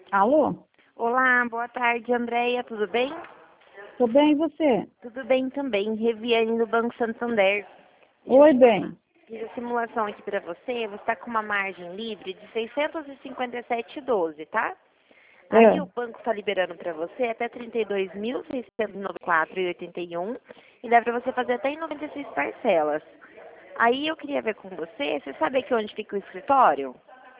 Alô? Olá, boa tarde, Andréia, tudo bem? Tô bem, e você? Tudo bem também, Reviane do Banco Santander. Oi, bem. Fiz a simulação aqui para você, você está com uma margem livre de 657,12, tá? Aí É. o banco está liberando para você até 32.694,81 e dá para você fazer até em 96 parcelas. Aí eu queria ver com você sabe aqui onde fica o escritório?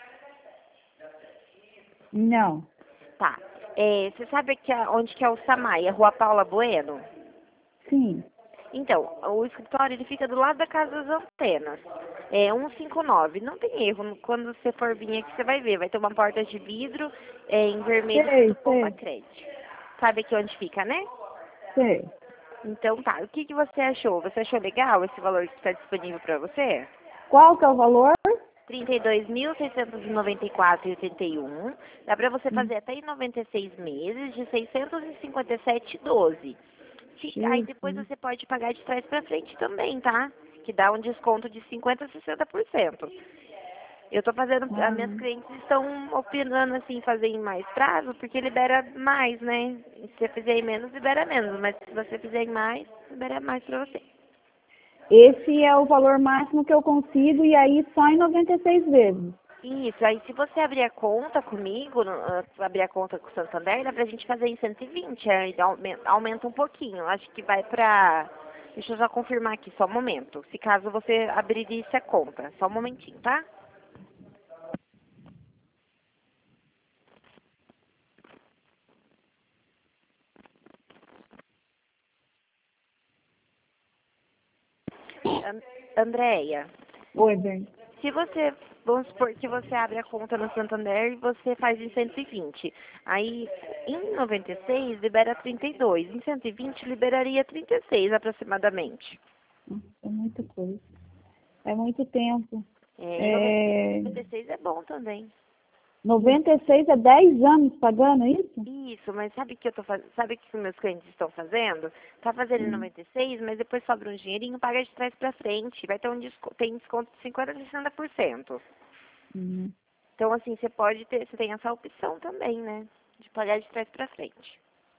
Não. Tá. Você sabe onde que é o Samay, a Rua Paula Bueno? Sim. Então, o escritório ele fica do lado da Casa das Antenas. É 159. Não tem erro. Quando você for vir aqui, você vai ver. Vai ter uma porta de vidro em vermelho Sei, escrito Pomba sei, Crédito. Sabe aqui onde fica, né? sei. Então tá. O que você achou? Você achou legal esse valor que está disponível para você? Qual que é o valor? 32.694,81. Dá para você Hum, fazer até em 96 meses de 657,12. Aí depois Jesus. você pode pagar de trás para frente também, tá? Que dá um desconto de 50% a 60%. Eu tô fazendo, as Ah, minhas clientes estão opinando assim, fazer em mais prazo, porque libera mais, né? Se você fizer em menos, libera menos, mas se você fizer em mais, libera mais para você. esse é o valor máximo que eu consigo e aí só em 96 vezes. Isso, aí se você abrir a conta comigo, abrir a conta com o Santander, dá pra gente fazer em 120, aí aumenta um pouquinho. Acho que vai pra... Deixa eu já confirmar aqui, só um momento. Se caso você abrisse a conta, só um momentinho, tá? Andréia, Oi, bem. se você, vamos supor que você abre a conta no Santander e você faz em 120. Aí, em 96, libera 32. Em 120, liberaria 36 aproximadamente. É muita coisa. É muito tempo. Em É... 96 é bom também. 96 é 10 anos pagando isso? Isso, mas sabe o que eu tô fazendo? Sabe o que os meus clientes estão fazendo? Tá fazendo em Hum, 96, mas depois sobra um dinheirinho, paga de trás pra frente. Vai ter tem desconto de 50% a 60%. hum. Então, assim, você tem essa opção também, né? De pagar de trás pra frente.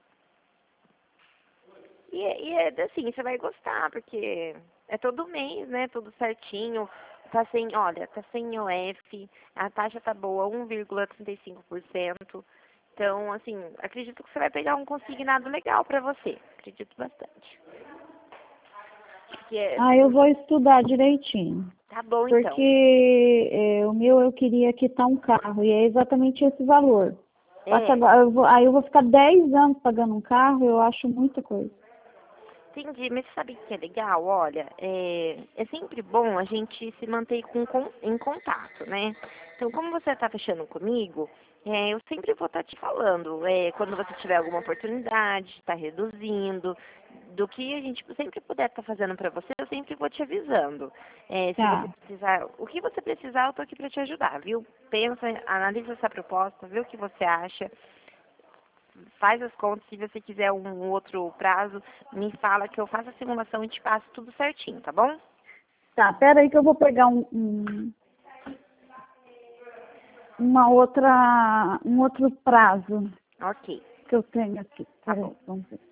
Assim, você vai gostar, porque é todo mês, né? Tudo certinho. Tá sem IOF, a taxa tá boa, 1,35%. Então, assim, acredito que você vai pegar um consignado legal pra você. Acredito bastante. Porque, Ah, eu vou estudar direitinho. tá bom então. Porque o meu eu queria quitar um carro e é exatamente esse valor. Passa É, agora, aí eu vou ficar 10 anos pagando um carro, eu acho muita coisa. entendi, mas sabe o que é legal? Olha, é sempre bom a gente se manter em contato, né? Então, como você está fechando comigo, eu sempre vou estar te falando, quando você tiver alguma oportunidade, está reduzindo, do que a gente sempre puder estar fazendo para você, eu sempre vou te avisando. Se você Tá. precisar, o que você precisar, eu estou aqui para te ajudar, viu? Pensa, analisa essa proposta, vê o que você acha. Faz as contas, se você quiser um outro prazo, me fala que eu faço a simulação e te passo tudo certinho, tá bom? Tá, pera aí que eu vou pegar um outro prazo Ok, que eu tenho aqui. tá Peraí, bom. vamos ver.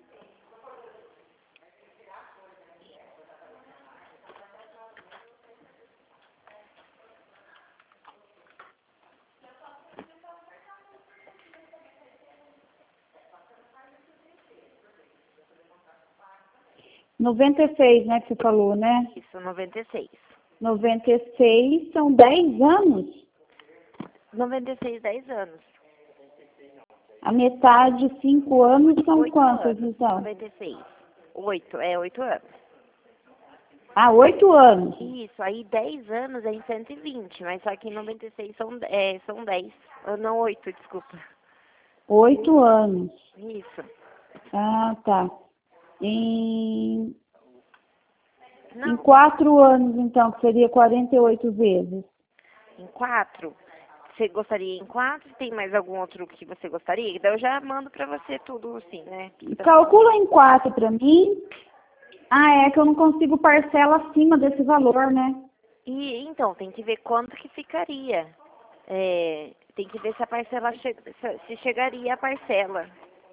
96, né, que você falou, né? Isso, 96. 96 são 10 anos? 96, 10 anos. A metade, 5 anos, são 8 quantos, anos, então? 96. 8 anos. Ah, 8 anos. Isso, aí 10 anos é em 120, mas só que em 96 são 10. Não, 8, desculpa. 8 anos. Isso. Ah, tá. Em Não, 4 anos, então, que seria 48 vezes. em 4. Você gostaria em 4? Tem mais algum outro que você gostaria? Daí eu já mando pra você tudo assim, né? Calcula em 4 para mim. Ah, é que eu não consigo parcela acima desse valor, né? E então, tem que ver quanto que ficaria. Tem que ver se a parcela se chegaria a parcela.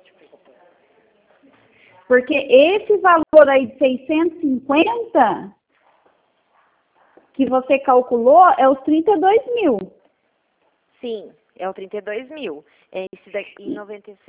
Porque esse valor aí de 650 que você calculou é os 32 mil. Sim, é o 32 mil. É esse daqui em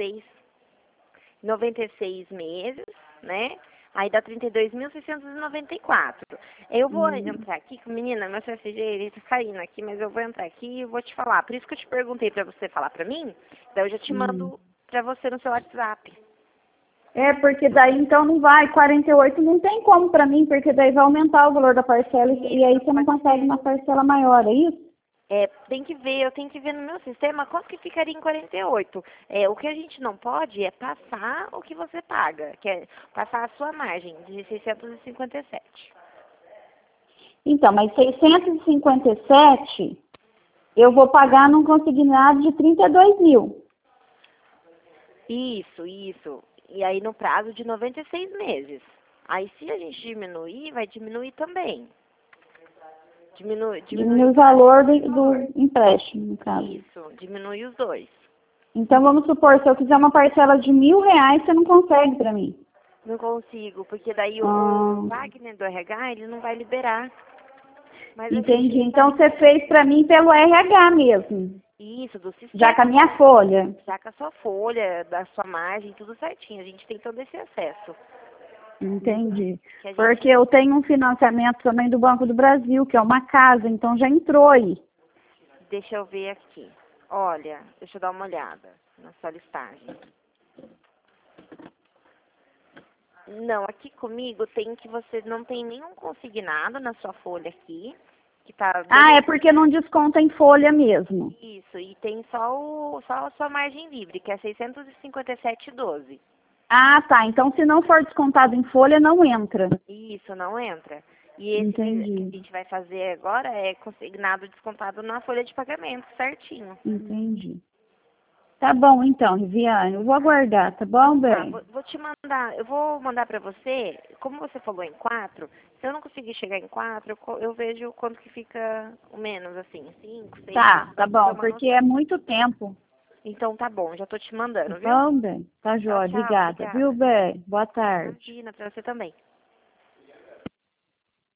96 meses, né? Aí dá 32.694. Eu vou entrar aqui, menina, meu CFG, ele tá caindo aqui, mas eu vou entrar aqui e vou te falar. Por isso que eu te perguntei pra você falar pra mim, daí eu já te mando pra você no seu WhatsApp. É, porque daí então não vai, 48 não tem como pra mim, porque daí vai aumentar o valor da parcela e aí você não consegue uma parcela maior, é isso? É, tem que ver, eu tenho que ver no meu sistema quanto que ficaria em 48. O que a gente não pode é passar o que você paga, que é passar a sua margem de 657. Então, mas 657 eu vou pagar num consignado de 32 mil. Isso. E aí no prazo de 96 meses. Aí se a gente diminuir, vai diminuir também. Diminui O valor do empréstimo, no caso. Isso, diminui os dois. Então, vamos supor, se eu quiser uma parcela de R$ 1.000, você não consegue para mim. Não consigo, porque daí o Wagner do RH, ele não vai liberar. Mas Entendi. Então, você fez para mim pelo RH mesmo. Isso, do sistema. Já com a minha folha. Já com a sua folha, da sua margem, tudo certinho. A gente tem todo esse acesso. Entendi. Porque eu tenho um financiamento também do Banco do Brasil, que é uma casa, então já entrou aí. Deixa eu ver aqui. Olha, deixa eu dar uma olhada na sua listagem. Não, aqui comigo tem que você não tem nenhum consignado na sua folha aqui. Que tá é porque não desconta em folha mesmo. Isso, e tem só a sua margem livre, que é 657,12. Ah, tá. Então, se não for descontado em folha, não entra. Isso, não entra. E esse que a gente vai fazer agora é consignado descontado na folha de pagamento, certinho. Entendi. Tá bom, então, Riviane. Eu vou aguardar, tá bom, bem? Vou te mandar, eu vou mandar pra você, como você falou em 4, se eu não conseguir chegar em 4, eu vejo quanto que fica o menos, assim, 5, 6. Tá bom, porque é muito tempo. Então tá bom, já tô te mandando, viu? Tá bom, bem. Tá jóia, Tchau, obrigada. Viu, bem? Boa tarde. Imagina, pra você também.